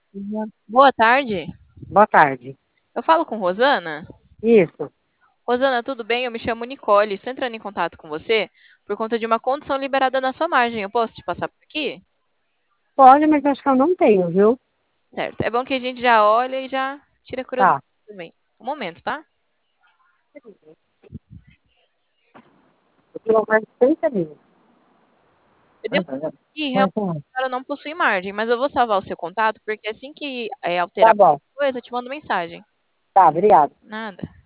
Boa tarde. Boa tarde. Eu falo com Rosana. Isso. Rosana, tudo bem? Eu me chamo Nicole. Estou entrando em contato com você por conta de uma condição liberada na sua margem. Eu posso te passar por aqui? Pode, mas acho que eu não tenho, viu? Certo. É bom que a gente já olha e já tira a curiosidade Tá. também. Um momento, tá? Eu tenho mais de 30 mil. Eu devo aqui, realmente, Mas, tá a senhora não possui margem, mas eu vou salvar o seu contato porque assim que alterar bom. qualquer coisa, eu te mando mensagem. Tá, obrigado. Nada.